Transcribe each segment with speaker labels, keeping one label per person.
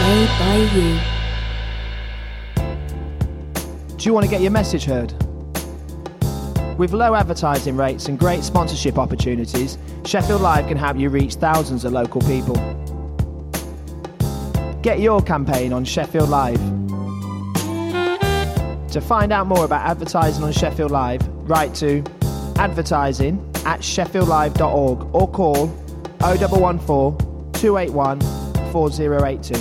Speaker 1: made by you.
Speaker 2: Do you want to get your message heard? With low advertising rates and great sponsorship opportunities, Sheffield Live can help you reach thousands of local people. Get your campaign on Sheffield Live. To find out more about advertising on Sheffield Live, write to advertising@sheffieldlive.org or call 0114 281 4082.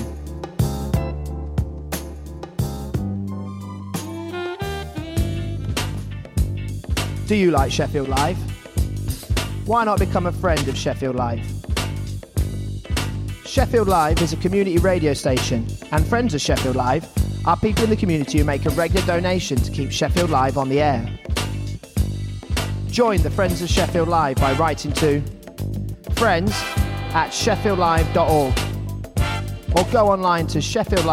Speaker 2: Do you like Sheffield Live? Why not become a friend of Sheffield Live? Sheffield Live is a community radio station, and friends of Sheffield Live are people in the community who make a regular donation to keep Sheffield Live on the air. Join the Friends of Sheffield Live by writing to friends@sheffieldlive.org or go online to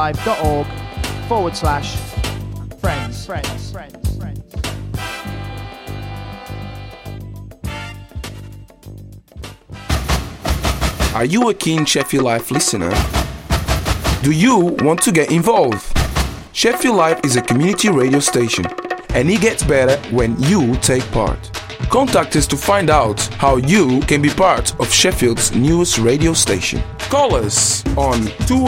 Speaker 2: sheffieldlive.org/friends.
Speaker 3: Are you a keen Sheffield Live listener? Do you want to get involved? Sheffield Live is a community radio station, and it gets better when you take part. Contact us to find out how you can be part of Sheffield's newest radio station. Call us on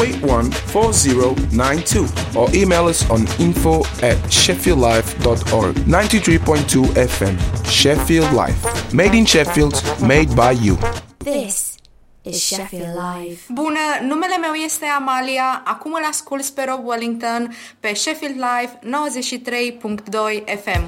Speaker 3: 281-4092 or email us on info@sheffieldlive.org. 93.2 FM, Sheffield Live. Made in Sheffield, made by you.
Speaker 1: This is Sheffield Live.
Speaker 4: Bună, numele meu este Amalia, acum îl asculți pe Rob Wellington pe Sheffield Live 93.2 FM.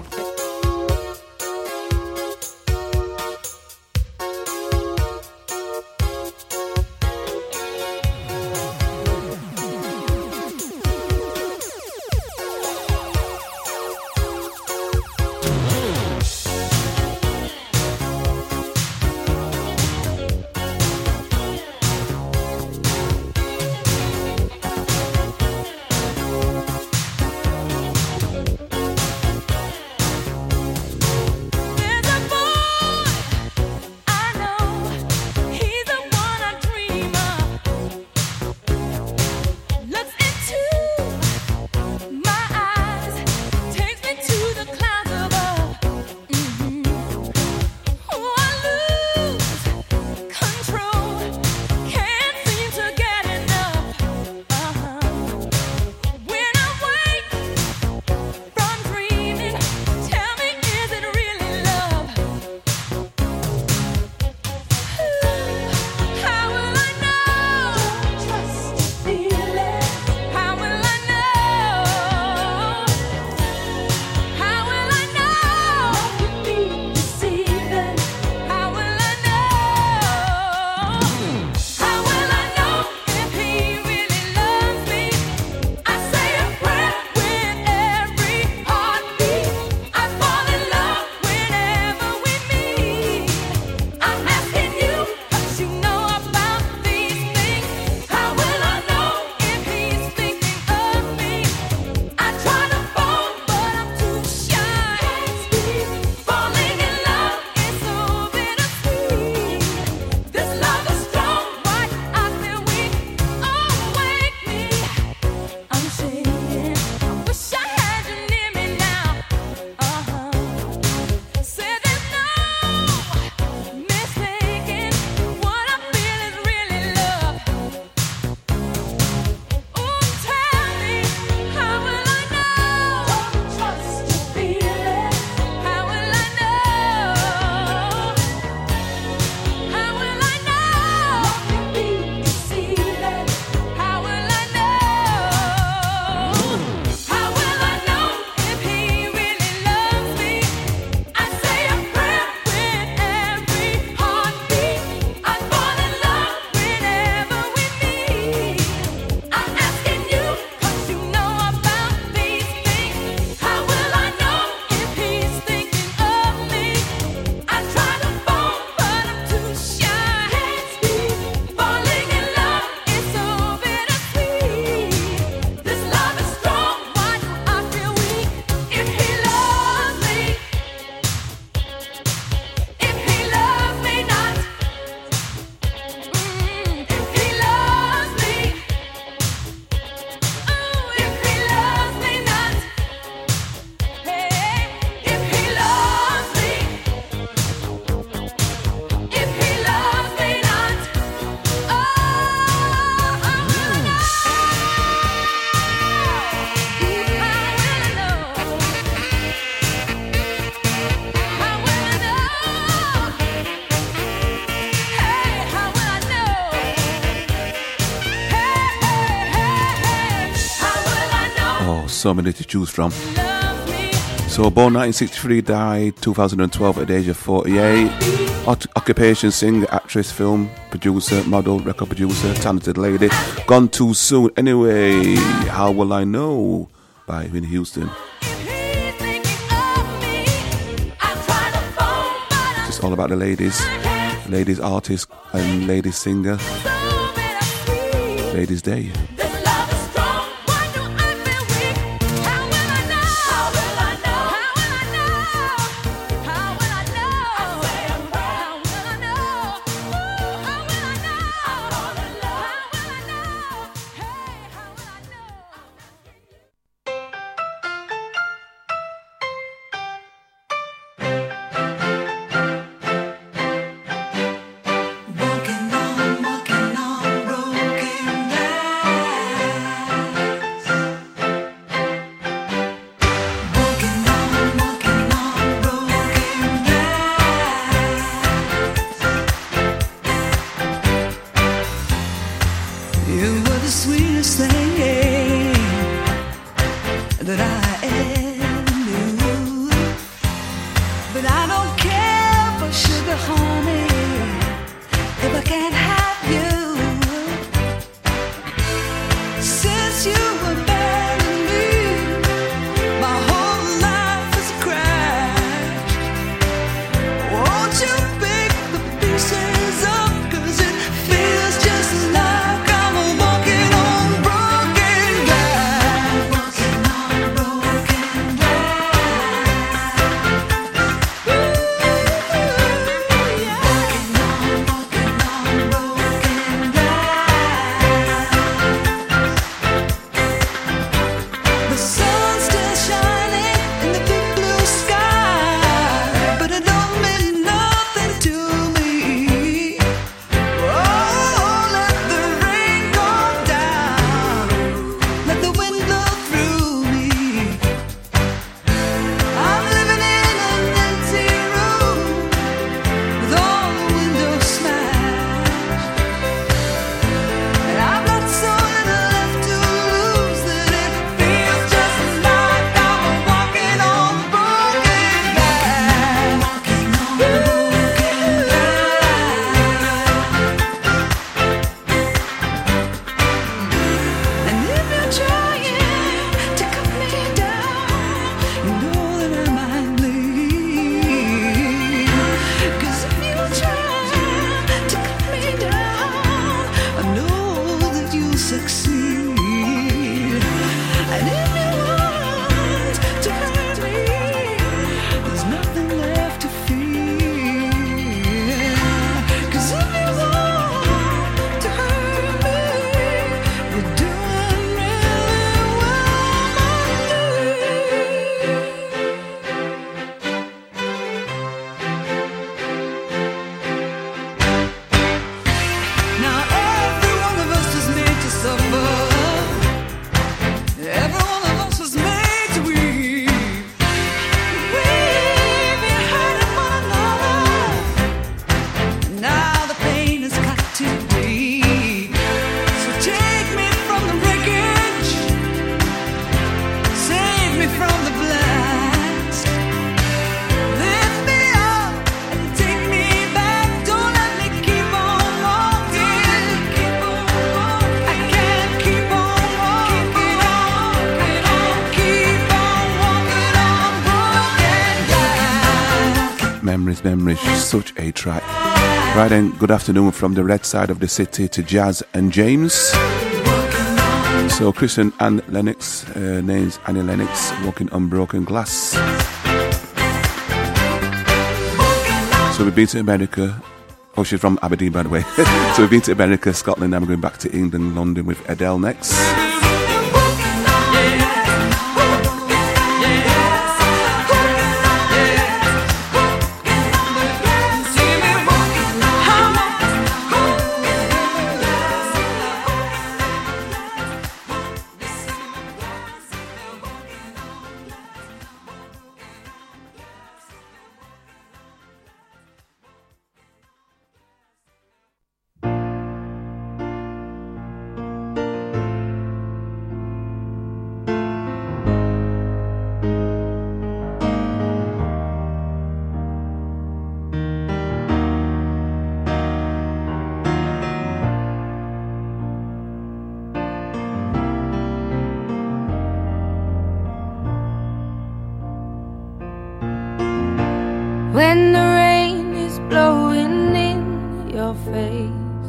Speaker 5: so many to choose from. So born 1963, died 2012 at the age of 48. Occupation: singer, actress, film producer, model, record producer, talented lady. Gone too soon. Anyway, How Will I Know by Whitney Houston. It's all about the ladies artist and ladies singer. Ladies' Day. Memories, such a track. Right then, good afternoon from the red side of the city to Jazz and James. So Chris and Anne Lennox, name's Annie Lennox, Walking on Broken Glass. So we've been to America. Oh, she's from Aberdeen, by the way. So we've been to America, Scotland, now we're going back to England, London with Adele next.
Speaker 6: when the rain is blowing in your face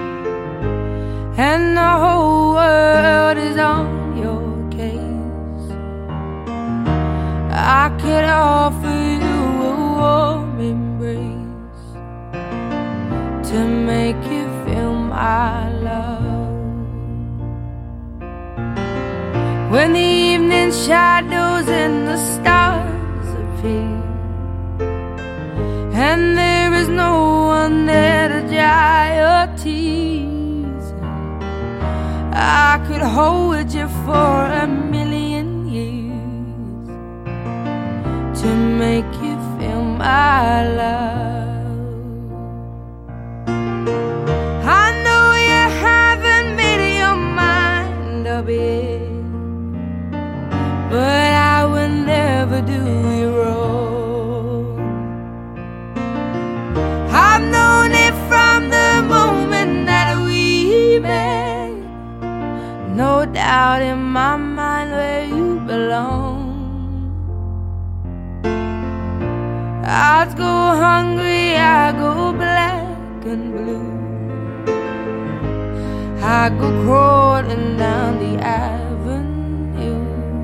Speaker 6: and the whole world is on your case. I could offer you a warm embrace to make you feel my love. When the evening shadows and the stars appear and there is no one there to dry your tears, I could hold you for a million years to make you feel my love. I know you haven't made your mind up yet, but I will never do you wrong. I've known it from the moment that we met, no doubt in my mind where you belong. I'd go hungry, I go black and blue, I go crawling down the avenue.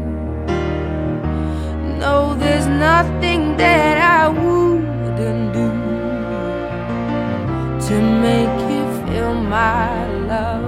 Speaker 6: No, there's nothing that I wouldn't do to make you feel my love.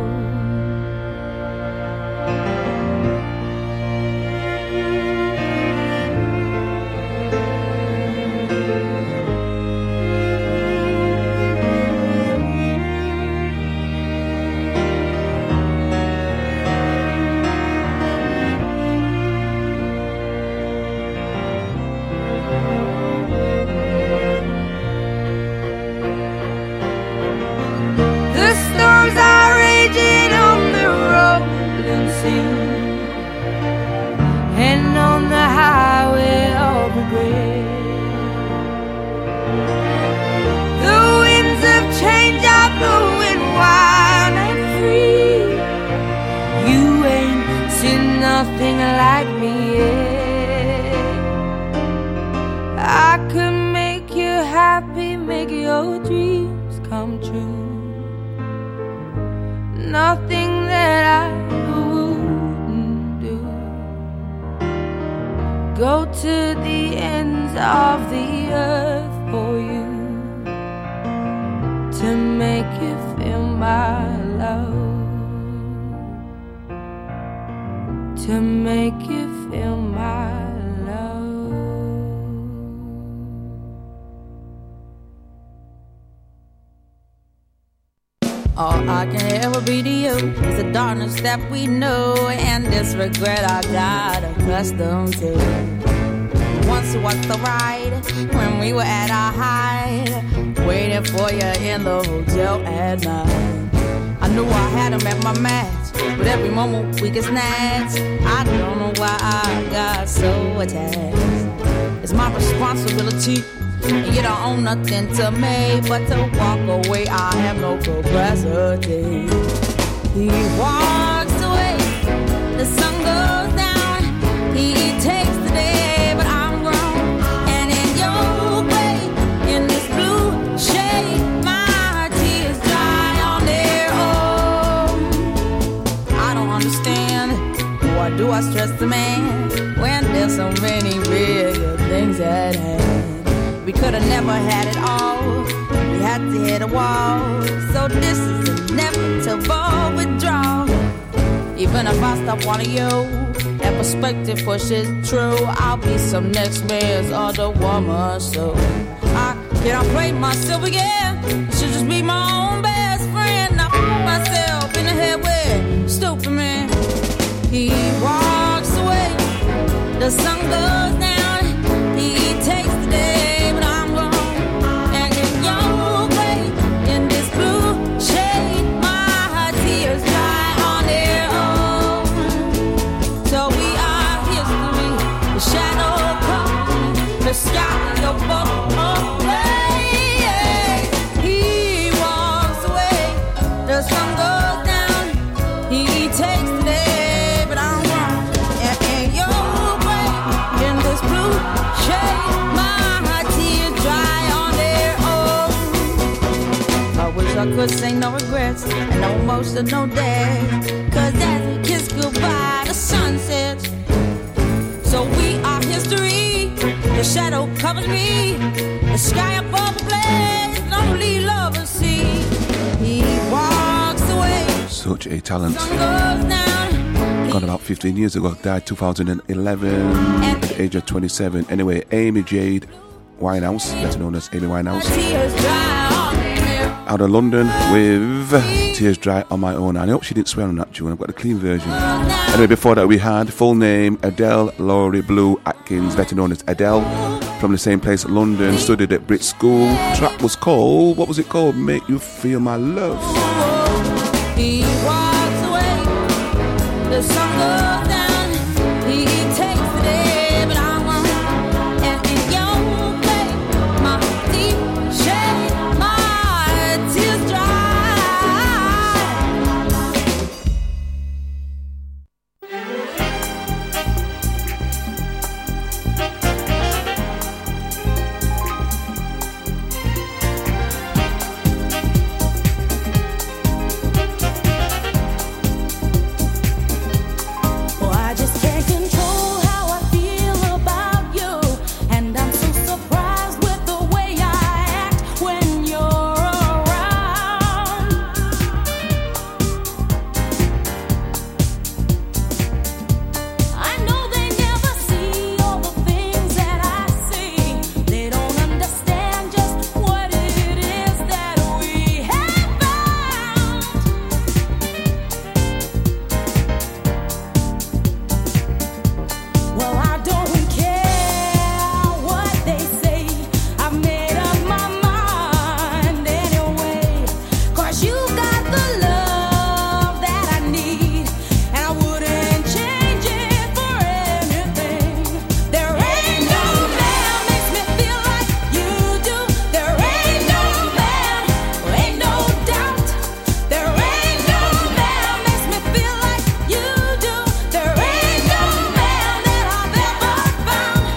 Speaker 6: And on the highway of regret, the winds of change are blowing wild and free. You ain't seen nothing like me yet. I could make you happy, make your dreams come true. Nothing that I wouldn't do. Go to the ends of the earth for you to make you feel my love, to make you feel my love.
Speaker 7: All I can ever be to you is the darkness that we know and this regret I got accustomed to. Once was the ride when we were at our height, waiting for you in the hotel at night. I knew I had him at my match, but every moment we get snatched. I don't know why I got so attached. It's my responsibility, and you don't own nothing to me but to walk away. I have no capacity. He walks away, the sun goes down. He takes the day, but I'm grown. And in your way, in this blue shade, my tears dry on their own. I don't understand, why do I stress the man when there's so many bigger things at hand? We could have never had it all. We had to hit a wall. So this is inevitable withdrawal. Even if I stop wanting you, that perspective pushes true. I'll be some next man's other woman. So I can't play myself again. I should just be my own best friend. I put myself in the head with stupid man. He walks away, the sun goes down. He takes the day. The sky above, he walks away, the sun goes down, he takes the day, but I'm wrong, and your way, in us ain't no regrets and no emotional death. Cause as we kiss goodbye, the sun sets. So we are history. The shadow covers me. The sky above the blaze, lonely lovers see. He walks away.
Speaker 5: Such a talent.
Speaker 7: Sun goes down.
Speaker 5: Gone about 15 years ago. Died 2011 at the age of 27. Anyway, Amy Jade Winehouse, better known as Amy Winehouse, out of London with Tears Dry on My Own. I hope she didn't swear on that tune. I've got a clean version. Anyway, before that we had full name Adele Laurie Blue Atkins, better known as Adele, from the same place, London, studied at Brit School. Track was called, what was it called? Make You Feel My Love.
Speaker 7: He walks away. The sun goes down. He takes the day, but I won't. And in your play, my deep shade, my tears dry. Oh, I just can't control how I feel about you, and I'm so surprised with the way I act when you're around. I know they never see all the things that I see. They don't understand just what it is that we have found. Well, I don't care what they say. I've made up my mind anyway. 'Cause you got the love that I need, and I wouldn't change it for anything. There ain't no man makes me feel like you do. There ain't no man, ain't no doubt. There ain't no man makes me feel like you do. There ain't no man that I've ever found.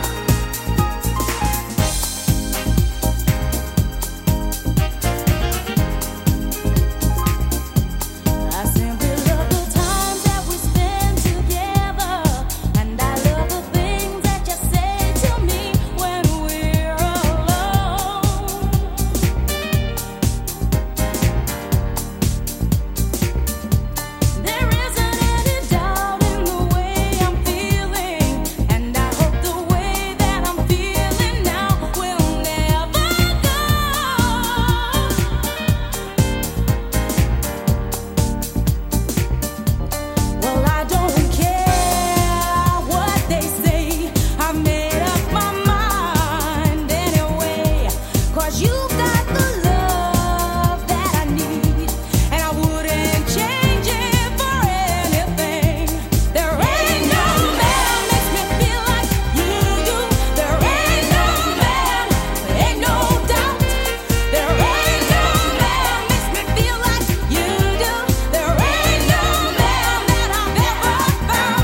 Speaker 7: I simply love the times that we spend together, and I love the things that you say to me when we're alone. There isn't any doubt in the way I'm feeling, and I hope the way that I'm feeling now will never go. Well, I don't care what they say. I've made up my mind anyway. 'Cause you got the love that I need, and I wouldn't change it for anything. There ain't no man makes me feel like you do. There ain't no man, ain't no doubt. There ain't no man makes me feel like you do. There ain't no man that I've ever found.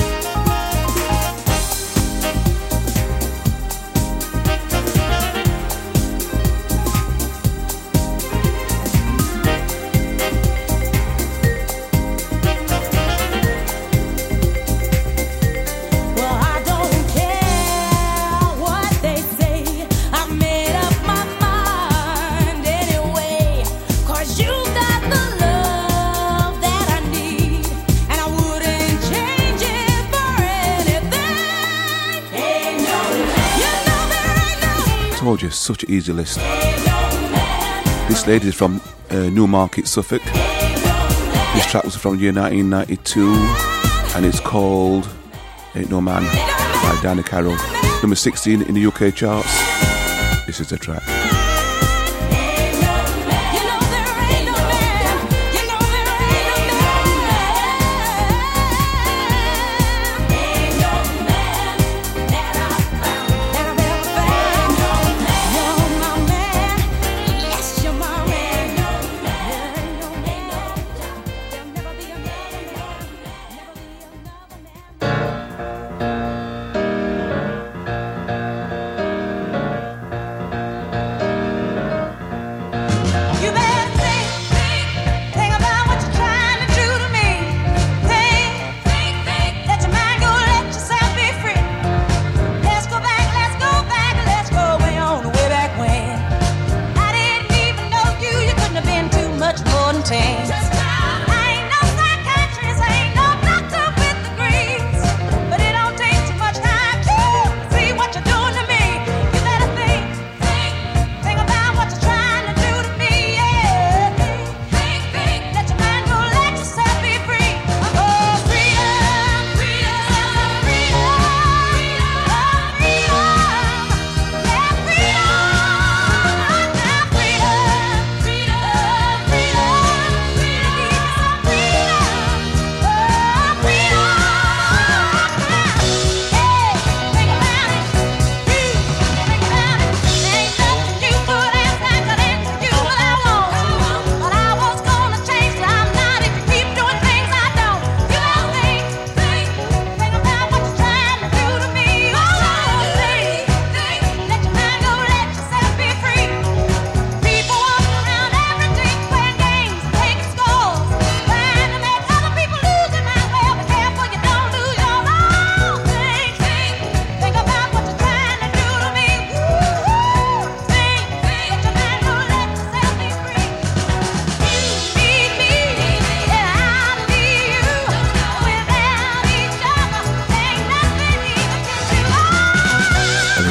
Speaker 7: Well, I don't care what they say. I've made up my mind anyway. 'Cause you got the love that I need, and I wouldn't change it for anything. Ain't no man. You know there ain't no man.
Speaker 5: Told you, such an easy list.
Speaker 7: Ain't no man.
Speaker 5: This lady is from Newmarket, Suffolk. This track was from year 1992, and it's called Ain't No Man by Danny Carroll. Number 16 in the UK charts. This is the track.
Speaker 7: You know there ain't no man. You know there ain't no man. Ain't no man that I've found, that I've ever found. You're my man. Yes, you're my man. There ain't no man, no doubt. There'll never be another man. Never be another man.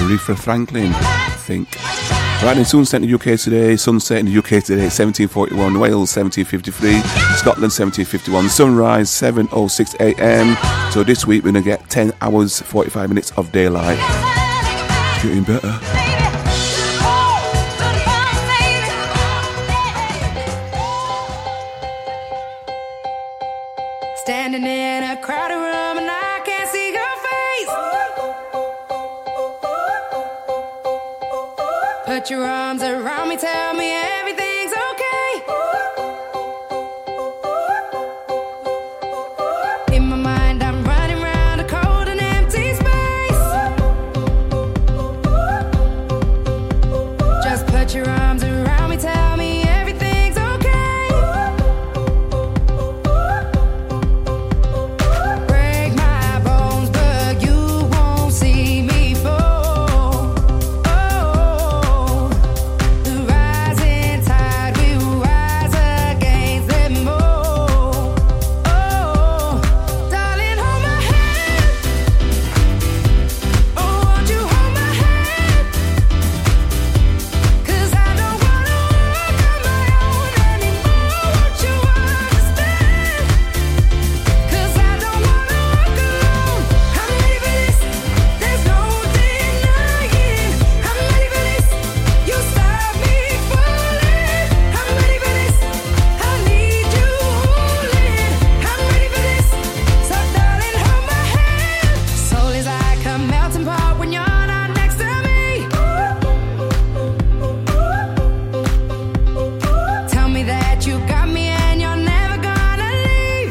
Speaker 5: Aretha Franklin, I think. Right, in sunset in the UK today, sunset in the UK today, 1741, Wales 1753, Scotland 1751, sunrise 7:06 a.m. So this week we're going to get 10 hours, 45 minutes of daylight. Getting better.
Speaker 6: Standing in a crowded room and I can't see your face. Put your arms around me, tell me everything's okay. In my mind I'm running around a cold and empty space. Just put your arms around me, tell me everything's okay. Break my bones, but you won't see me fall. Oh, the rising tide will rise against them all. Oh, darling, hold my hand. Oh, won't you hold my hand? 'Cause I don't wanna walk on my own anymore. Won't you understand? 'Cause I don't wanna walk alone. I'm ready for this. There's no denying. I'm ready for this. You stop me falling. I'm ready for this. I need you holding. I'm ready for this. So darling, hold my hand. Soul is like a melting pot when you're not next to me. Tell me that you got me and you're never gonna leave.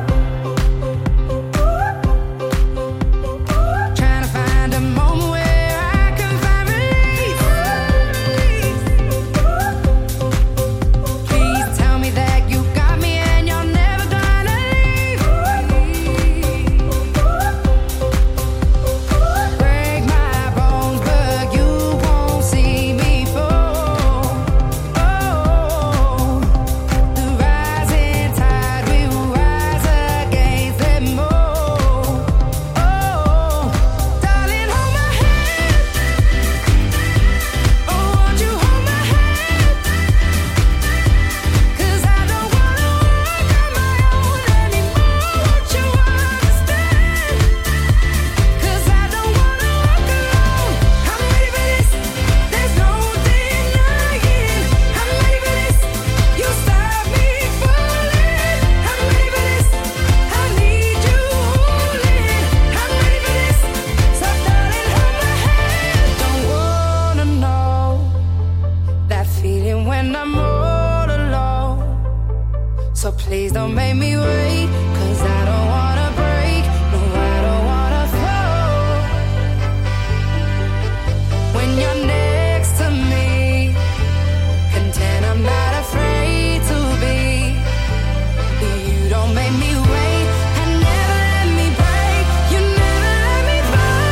Speaker 6: Trying to find a moment where I can find relief. Please tell me that you got me and you're never gonna leave. Break my bones, but you won't see me fall. Oh, the rising tide will rise against them all. Oh, darling, hold my hand. Oh, won't you hold my hand? 'Cause I don't wanna walk on my own anymore. Won't you understand? 'Cause I don't wanna walk alone. I'm ready for this. There's no denying. I'm ready for this. You stop me falling. I'm ready for this. I need you holding. I'm ready for this. So darling, hold my hand. Don't wanna know that feeling when I'm all alone. So please don't make me wait, 'cause I don't wanna break. No, I don't wanna fall. When you're next to me, content I'm not afraid to be. You don't make me wait and never let me break. You never let me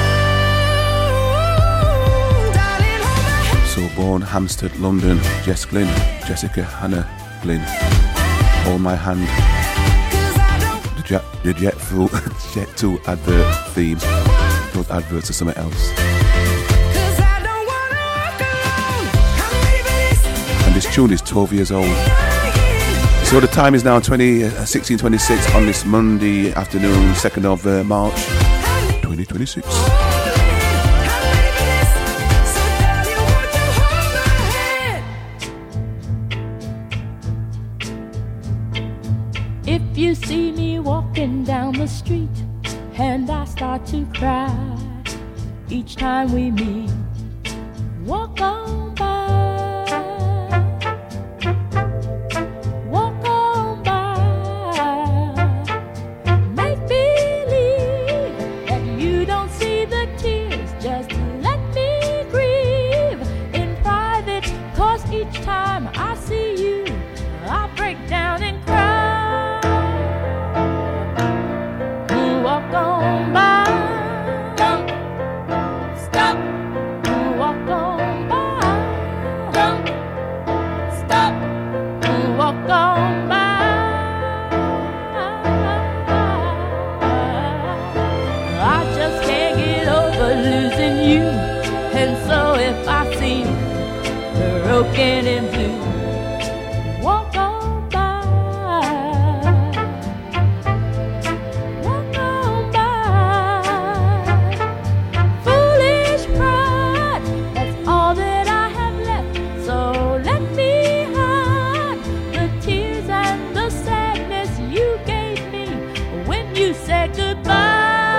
Speaker 6: fall. Darling, hold my hand.
Speaker 5: So born Hampstead, London, Jess Glynn, Jessica Hannah Glynn. Hold my hand.
Speaker 6: 'Cause I don't
Speaker 5: The Jet 2 advert theme. Those adverts are something else.
Speaker 6: 'Cause I don't wanna walk alone. I'm ready for this.
Speaker 5: And this tune is 12 years old. So the time is now 16:26 on this Monday afternoon, 2nd of March, 2026.
Speaker 6: I'm ready for this. So darling, won't you hold my hand?
Speaker 8: If you see me walking down the street and I start to cry each time we meet, walk on by. Walk on by. Make believe that you don't see the tears. Just let me grieve in private, 'cause each time I see you, I break down and cry. Walk on by. Don't stop. Walk on by. broken and blue. Walk on by, walk on by. Foolish pride, that's all that I have left. So let me hide the tears and the sadness you gave me when you said goodbye.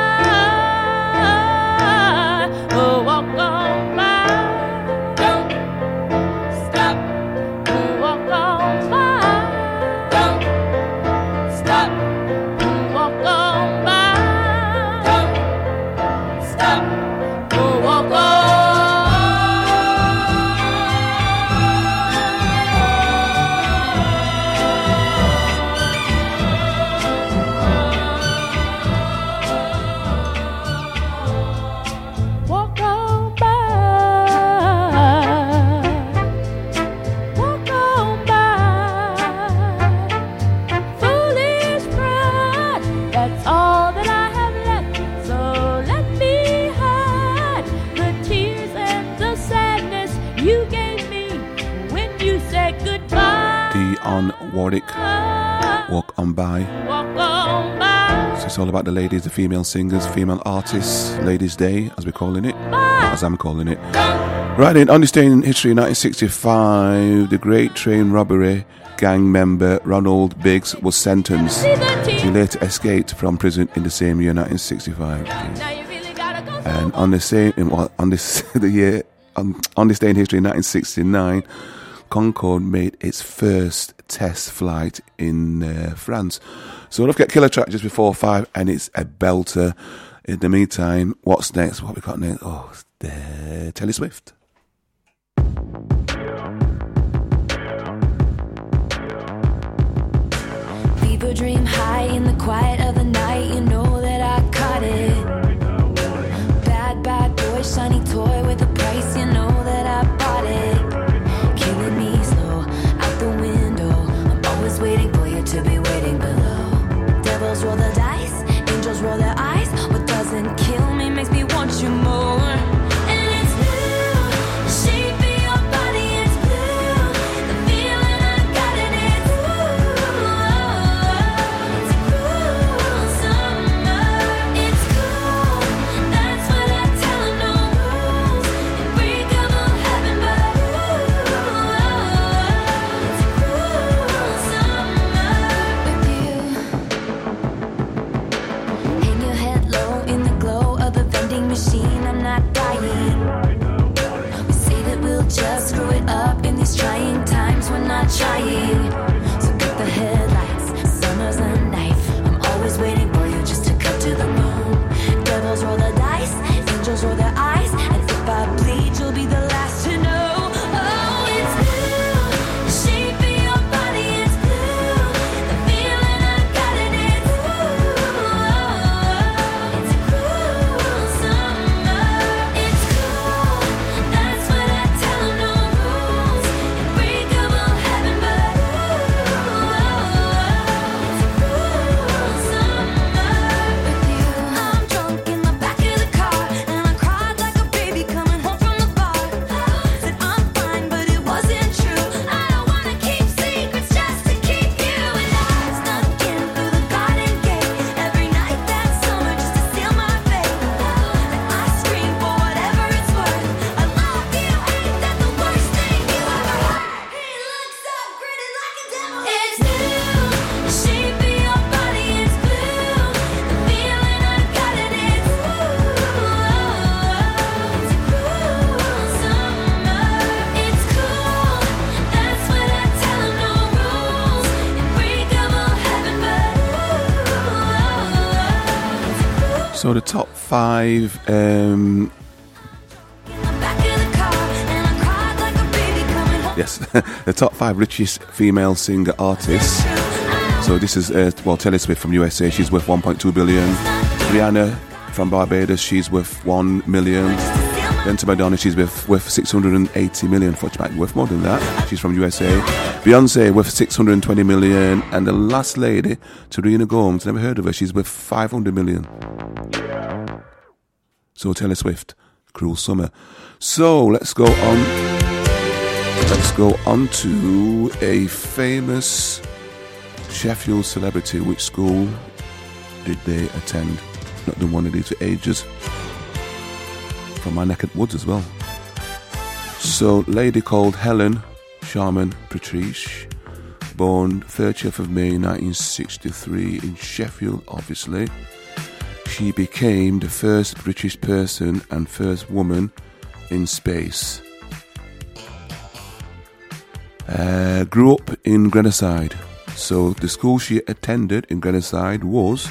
Speaker 8: Oh, walk on by.
Speaker 5: Warwick, Walk On By. So it's all about the ladies, the female singers, female artists, Ladies' Day, as we're calling it, as I'm calling it. Right then, on this day in history, 1965, the Great Train Robbery gang member Ronald Biggs was sentenced. He later escaped from prison in the same year, 1965. And on the same, on this day in history, 1969. Concorde made its first test flight in France. So don't forget Killer Track just before 5, and it's a belter. In the meantime, what's next? What we got next? Oh, Taylor Swift.
Speaker 1: Fever dream high in the quiet of the night. You know that I caught it. Bad, bad boy, shiny toy with a price. You know that I bought it. Killing me slow out the window. I'm always waiting for you to be waiting below. Devils roll the dice, angels roll their eyes. What doesn't kill me makes me want you more. And it's blue, the shape of your body is blue. The feeling I got it is it's a cruel summer. It's cool, that's what I tell them. No rules, unbreakable heaven, but it's a cruel summer with you. Hang your head low in the glow of the vending machine. I'm not dying. We say that we'll just screw it up in these trying times. We're not trying. So cut the headlights. Summer's a knife. I'm always waiting for you just to cut to the bone. Devils roll the dice, angels roll their eyes, and if I bleed, you'll be the last to know. Oh, it's blue. The shape of your body is blue. The feeling I got it is it's a cruel summer. It's cool. That's what I tell them. No rules. Unbreakable heaven, but it's a cruel summer with you. I'm drunk in the back of the car, and I cried like a baby coming home from the bar. Said I'm fine, but it wasn't true. I don't wanna keep secrets just to keep you. And I snuck in through the garden gate every night that summer just to steal my fate. And I scream for whatever it's worth. I love you, ain't that the worst thing you ever heard? He looks so gritty like a devil. It's blue, the shape of your body is blue. The feeling I got it is it's a cruel summer. It's cool, that's what I tell them. No rules, unbreakable heaven, but it's a cruel.
Speaker 5: So the top 5
Speaker 1: In the back of the car, and I cried like a baby coming home.
Speaker 5: yes, the top 5 richest female singer artists. So this is Taylor Swift from USA, she's worth 1.2 billion. Rihanna from Barbados, she's worth 1 million. Then to Madonna, she's worth 680 million. She might be worth more than that. She's from USA. Beyonce worth 620 million, and the last lady, Serena Gomez, never heard of her. She's worth 500 million. So Taylor Swift, Cruel Summer. So let's go on Let's go on to a famous Sheffield celebrity. Which school did they attend? Not the one of these ages. From my neck of the woods as well. So, lady called Helen Sharman Patrice, born 30th of May 1963 in Sheffield, obviously. She became the first British person and first woman in space. Grew up in Grenoside. So the school she attended in Grenoside was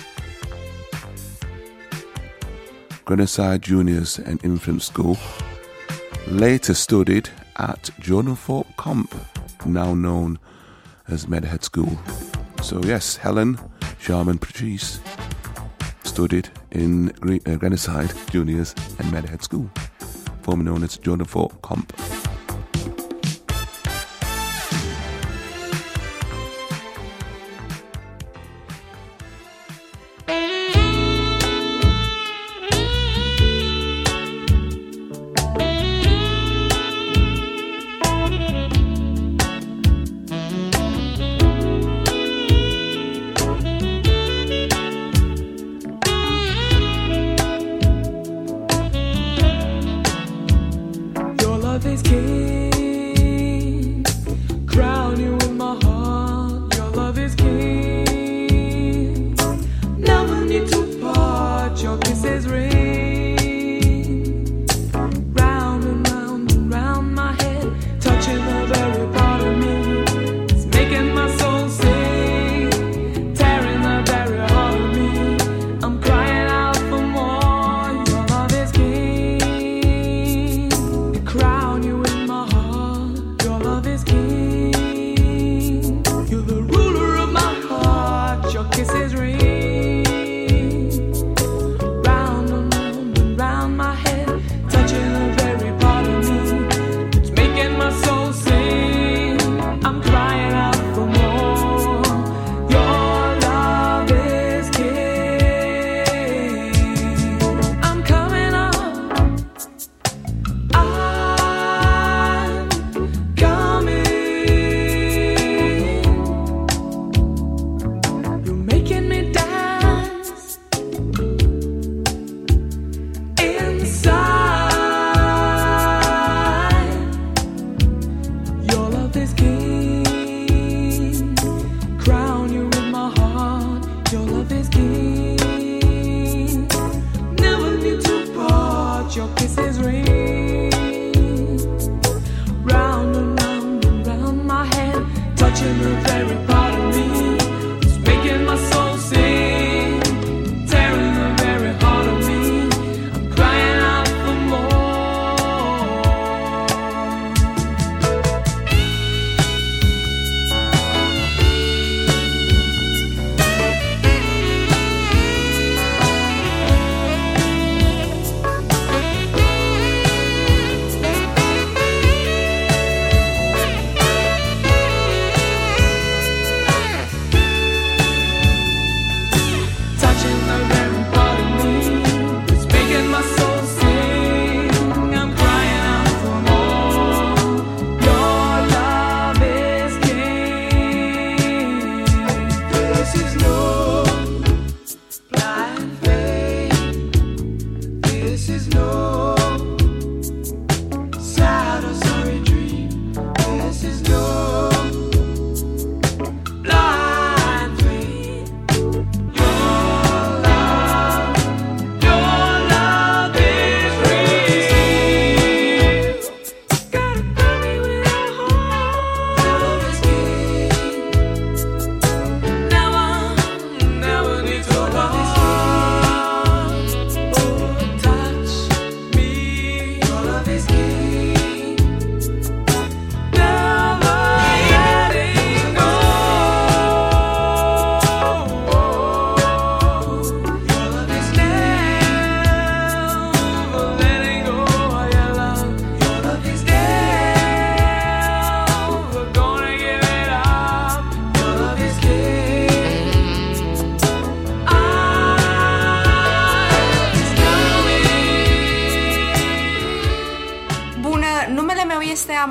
Speaker 5: Grenoside Juniors and Infant School. Later studied at Jordan Thorpe Comp, now known as Meadowhead School. So yes, Helen Sharman Patrice studied in Grenoside Juniors and Meadowhead School, formerly known as Jordan Thorpe Comp.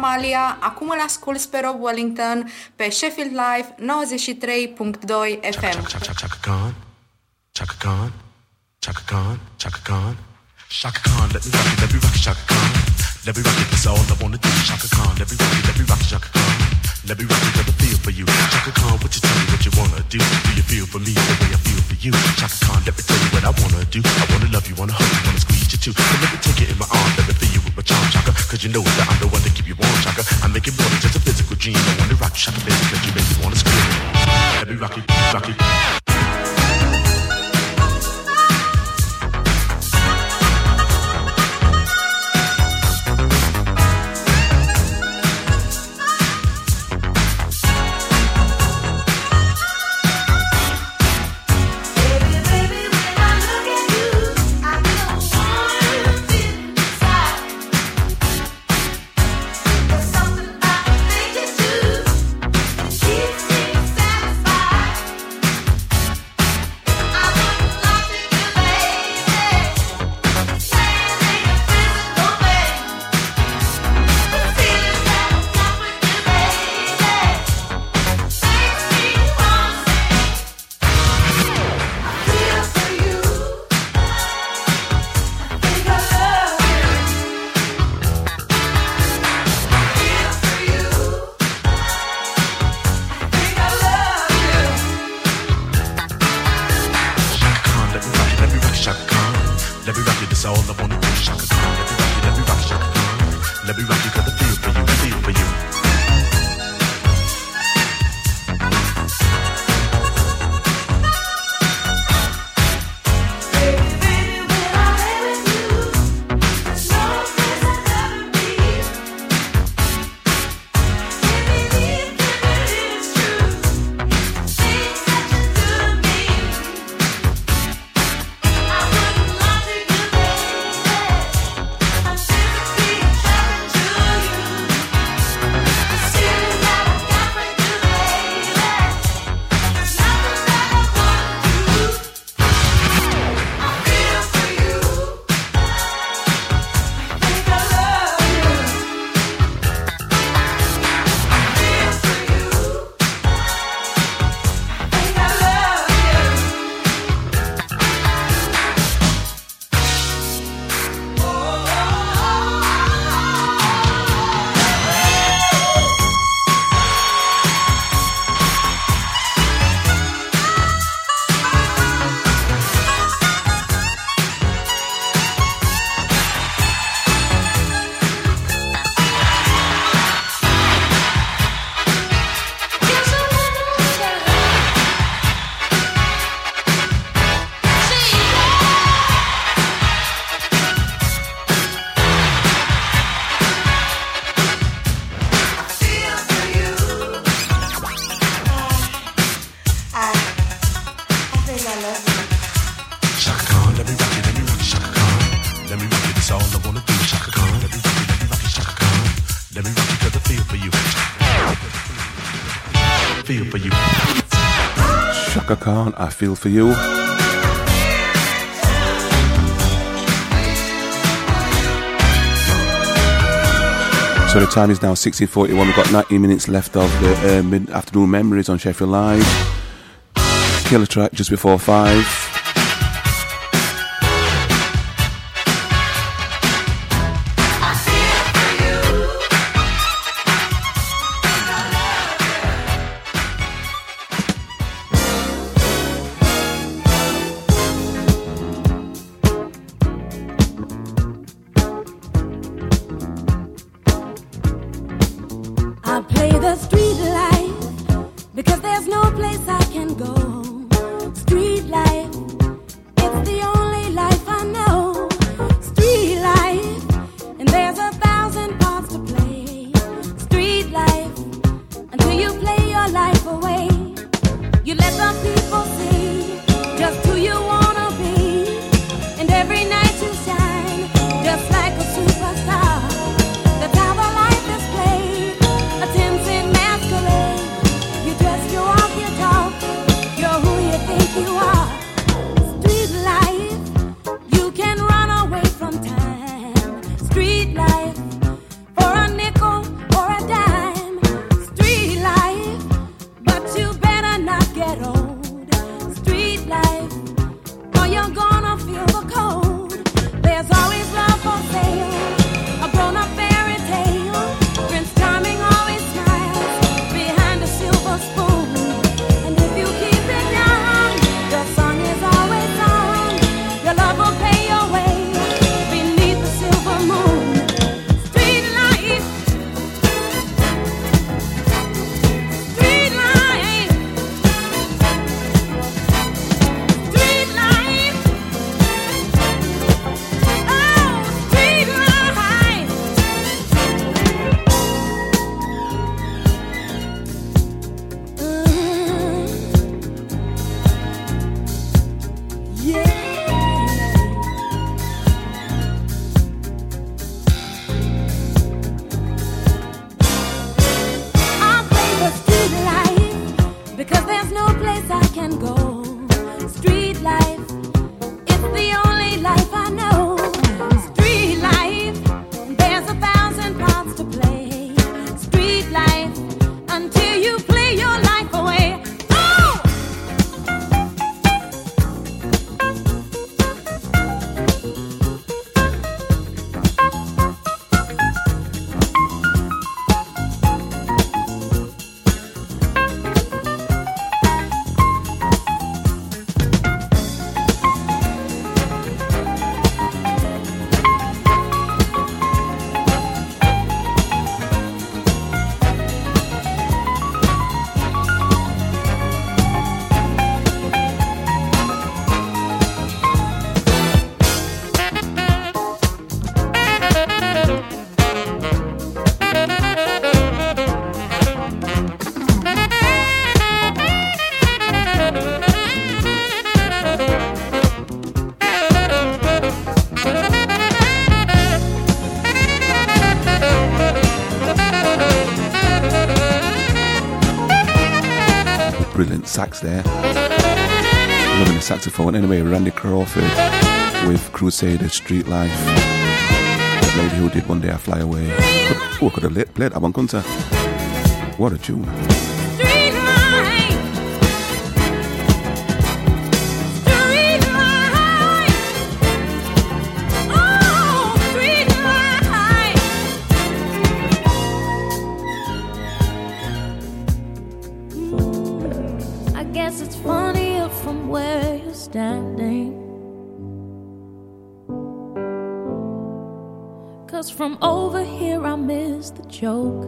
Speaker 4: Amalia, acum îl asculți pe Rob Wellington pe Sheffield Live 93.2 FM.
Speaker 9: Chaka Khan, Chaka Khan, Chaka Khan, Chaka Khan, Chaka Khan, let me rock it, Chaka Khan, let me rock it, that's all I wanna do, Chaka Khan, let me rock it, Chaka Khan, let me rock it, got a feel for you, Chaka Khan, what you tell me what you wanna do you feel for me the way I feel for you, Chaka Khan, let me tell you what I wanna do, I wanna love you, wanna hug you, wanna squeeze you too, so let me take it in my arms, let me feel you with my charm, Chaka, cause you know that I'm the one to keep you warm, Chaka, I make it more than just a physical dream, I wanna rock you, Chaka, baby, cause you make me wanna scream, let me rock it, rock it. Chaka Khan, I feel for you. So the time is now 16:41. We've got 19 minutes left of the mid-afternoon memories on Sheffield Live. Killer track just before 5.
Speaker 1: Because there's no place I can go. Street life
Speaker 5: brilliant sax there. Loving the saxophone. Anyway, Randy Crawford with Crusader Street Life. That lady who did One Day I Fly Away. I could have played that one, couldn't I? What a tune.
Speaker 8: Standing, 'cause from over here I miss the joke.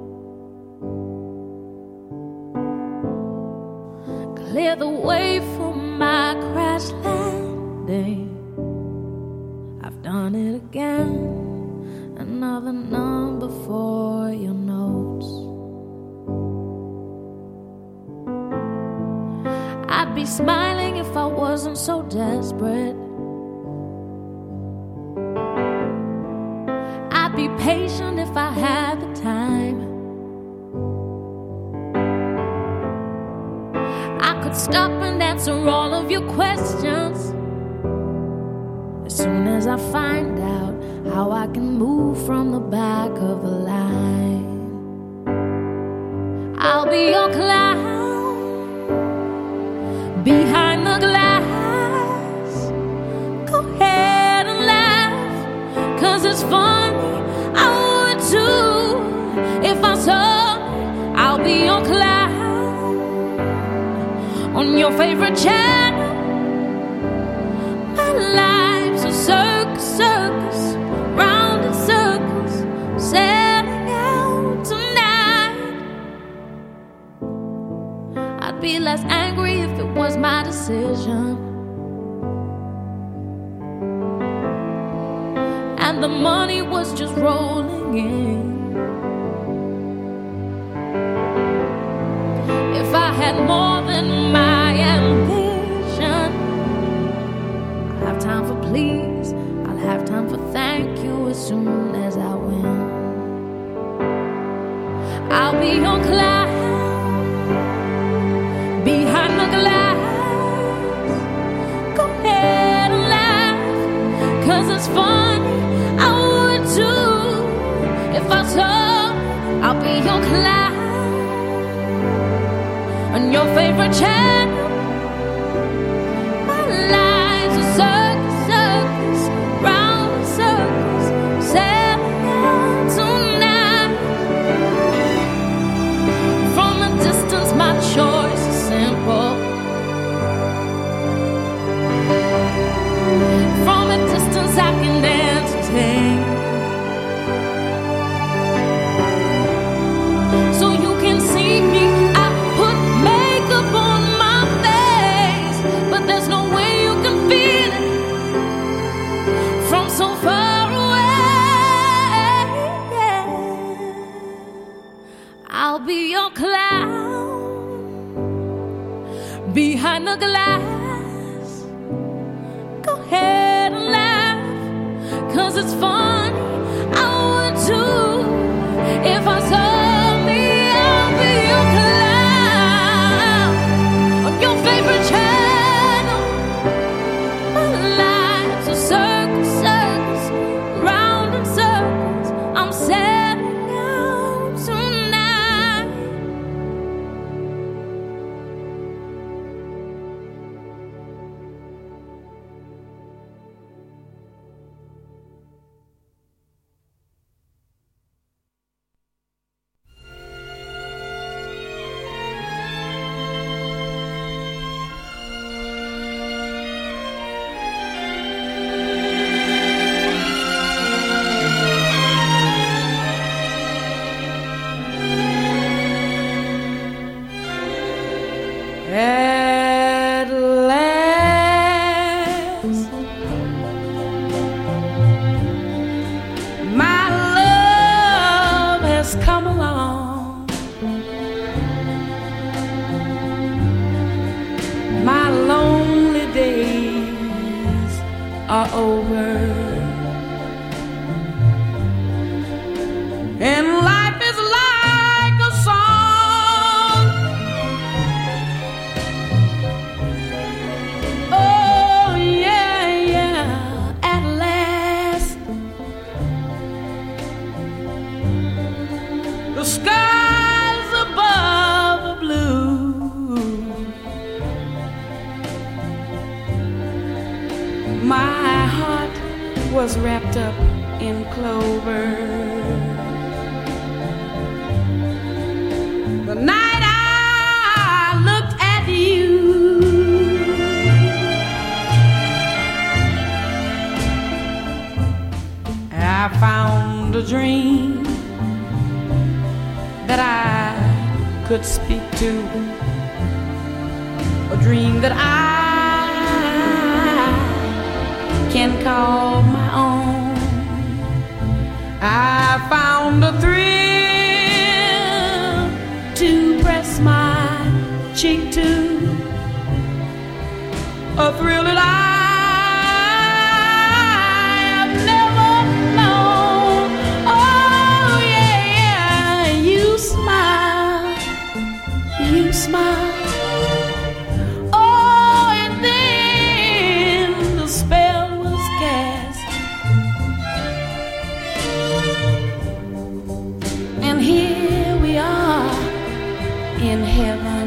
Speaker 8: Clear the way for my crash landing. I've done it again. Another number for your notes. I'd be smiling if I wasn't so desperate. I'd be patient if I had the time. I could stop and answer all of your questions as soon as I find out how I can move from the back of the line. I'll be your clown behind the glass. Go ahead and laugh, 'cause it's funny, I would too. If I saw, I'll be your clown on your favorite channel. My life's a circus, circus, round in circles, setting out tonight. I'd be less angry if it was my decision, and the money was just rolling in. If I had more than my ambition, I'll have time for please, I'll have time for thank you as soon as I win. I'll be your clown behind the glass. Go ahead and laugh, 'cause it's funny, I would too. If I saw, I'll be your clown on your favorite channel. My life's a circus, circus, round in circles, sailing out tonight. From a distance, my choice is simple. From a distance, I can entertain. So you can see me, I put makeup on my face, but there's no way you can feel it from so far away. I'll be your clown behind the glass. Go ahead and laugh, 'cause it's funny, I would too. If I saw me, I'll be your clown on your favorite channel. My life's a circus, circus, round in circles, I'm setting out tonight. At last, my love has come along. My lonely days are over, and life is like a song
Speaker 6: my heart was wrapped up in clover. The night I looked at you, I found a dream that I could speak to, a dream that I can call my own. I found a thrill to press my cheek to, a thrill that I have never known. Oh yeah, you smile, you smile. Oh, and then the spell was cast, and here we are in heaven.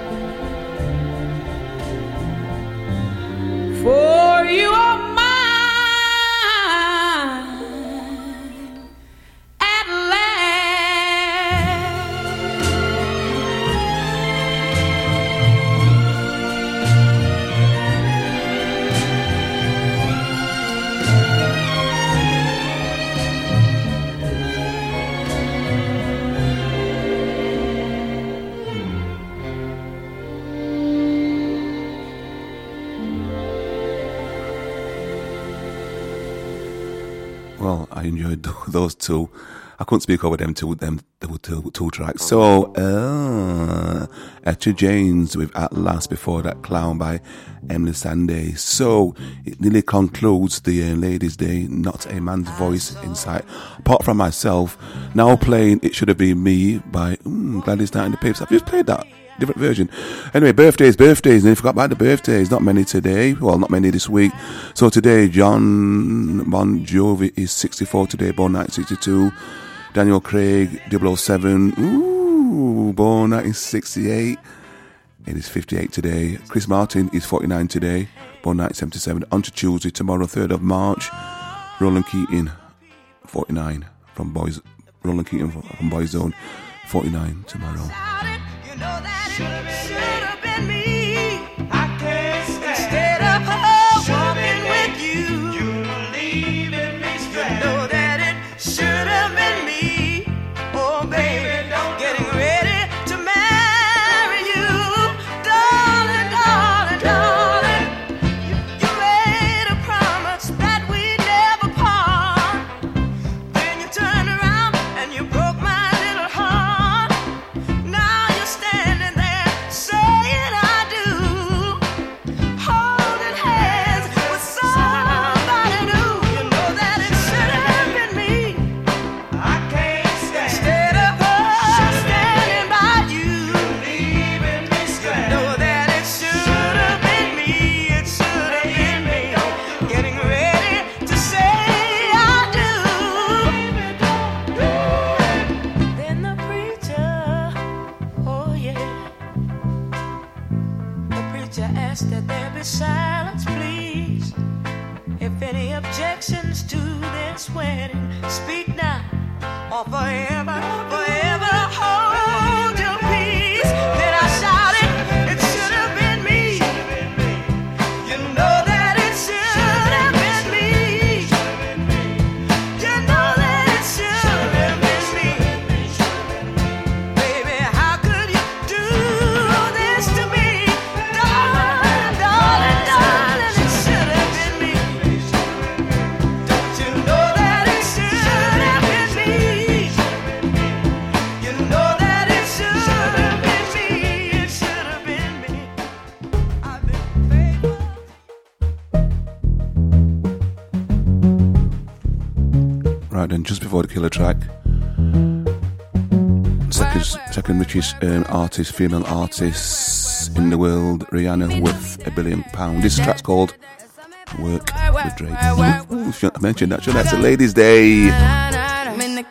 Speaker 6: For you are mine at last.
Speaker 5: Well, I enjoyed those two. I couldn't speak over them two tracks. So, Etta James with At Last, before that Clown by Emily Sandé. So, it nearly concludes the Ladies' Day, Not a Man's Voice in sight. Apart from myself, now playing It Should Have Been Me by Gladys Knight and the Pips. I've just played that. Different version. Anyway, birthdays, and you forgot about the birthdays. Not many today. Well, not many this week. So today, John Bon Jovi is 64 today, born 1962. Daniel Craig, 007, born 1968. It is 58 today. Chris Martin is 49 today, born 1977. On to Tuesday, tomorrow, 3rd of March. Roland Keating, 49 from Boys. Roland Keating from Boyzone, 49 tomorrow.
Speaker 6: You know that it should have been me. I can't stand. Instead of her walking with you, you're leaving me straight. You know that it should have been me. Oh baby, getting ready to marry you, darling, darling, darling. You made a promise that we'd never part. Then you turned around and you broke my little heart. Now you're standing there saying I do, holding hands with somebody new. You know that it should have been me. I can't stand. Instead of her standing by you, leaving me straight. You know that it should have been me. It should have been me. Getting ready to say I do. Then the preacher, oh yeah, the preacher asked that there be silence, please. If any objections to this wedding, speak now or forever, forever hold your peace. Then I shouted, it should have been me. You know that it should have been me. You know that it should have been me. Baby, how could you do this to me? Darling, darling, darling, it should have been me. Don't you know that it should have been me? You know that it should have been me. It should have been me. I've been faithful.
Speaker 5: Right then, just before the killer track, second richest artist, female artist in the world, Rihanna, worth £1 billion. This track's called Work with Drake. Ooh, I mentioned that. Sure, that's a Ladies' Day.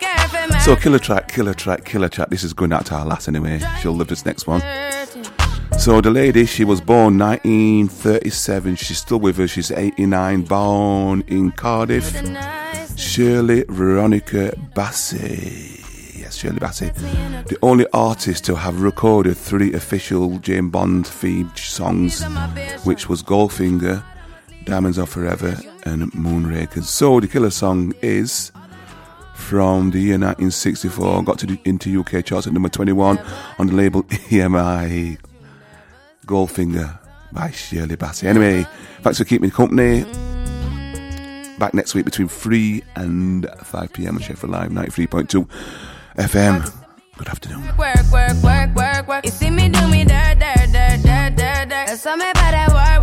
Speaker 5: So killer track. This is going out to our lass anyway. She'll love this next one. So the lady, she was born 1937. She's still with us. She's 89, born in Cardiff. Shirley Veronica Bassey. Yes, Shirley Bassey. The only artist to have recorded 3 official James Bond themed songs, which was Goldfinger, Diamonds Are Forever, and Moonraker. So the killer song is from the year 1964. Got into UK charts at number 21 on the label EMI. Goldfinger by Shirley Bassey. Anyway, thanks for keeping me company. Back next week between 3 and 5 p.m. on Sheffield Live 93.2 FM. Good afternoon.
Speaker 6: Work. You see me do me dirt. That's all me about that work.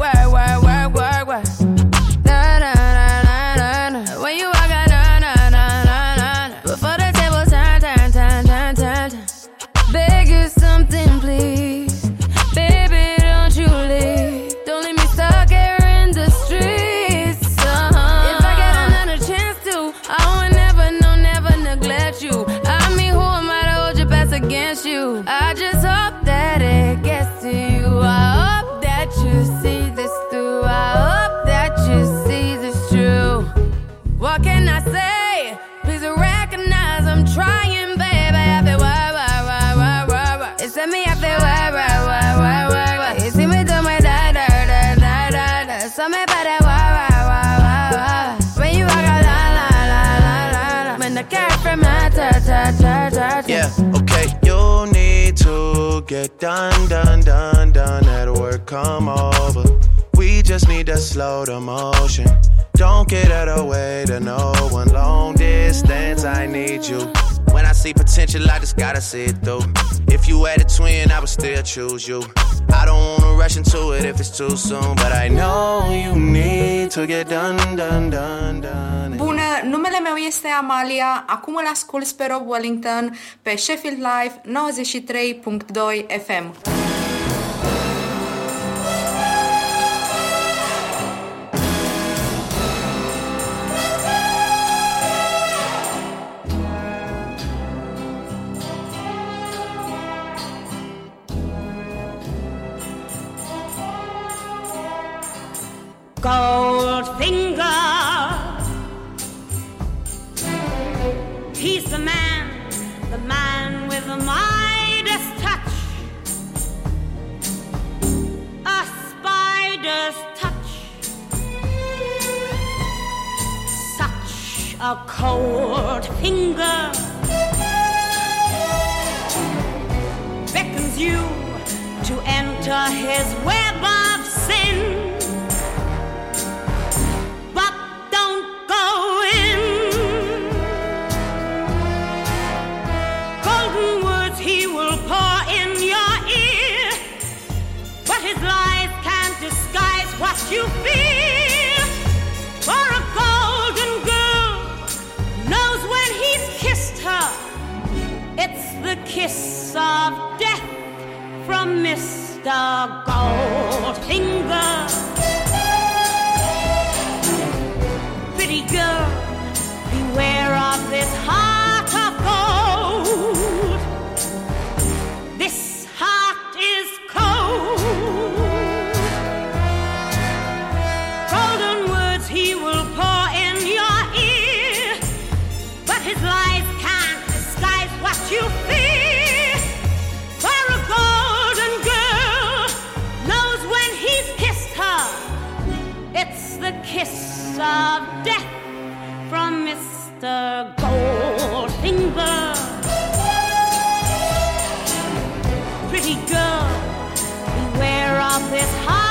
Speaker 6: Na. When you walk out, na. Before the table turn. Beg you something, please. Baby, don't you leave. Don't leave me stuck here in the streets. If I get another chance to, I would never neglect you. I mean, who am I to hold your best against you? I just hope that it gets to you. I hope that you see this through. I hope that you see this true. What can I say? Please recognize I'm trying, baby. I feel work. It's me, I feel work. You see me do my da. So me about that work. When you walk out, la. When the cat from my ta.
Speaker 10: Yeah, okay, you need to get done. That work, come over. We just need to slow the motion. Don't get out of the way to no one. Long distance, I need you. When I see potential, I just gotta see it through. If you had a twin, I would still choose you. I don't wanna rush into it if it's too soon, but I know you need to get done.
Speaker 4: Bună, numele meu este Amalia. Acum îl asculți pe Rob Wellington pe Sheffield Live 93.2 FM.
Speaker 11: Goldfinger, he's the man with the Midas touch, a spider's touch, such a cold finger beckons you to enter his web of sin. What you feel for a golden girl knows when he's kissed her, it's the kiss of death from Mr. Goldfinger. Pretty girl, beware of this heart of gold. This heart is cold. He will pour in your ear, but his lies can't disguise what you fear. For a golden girl knows when he's kissed her, it's the kiss of death from Mr. Goldfinger. Pretty girl, beware of this heart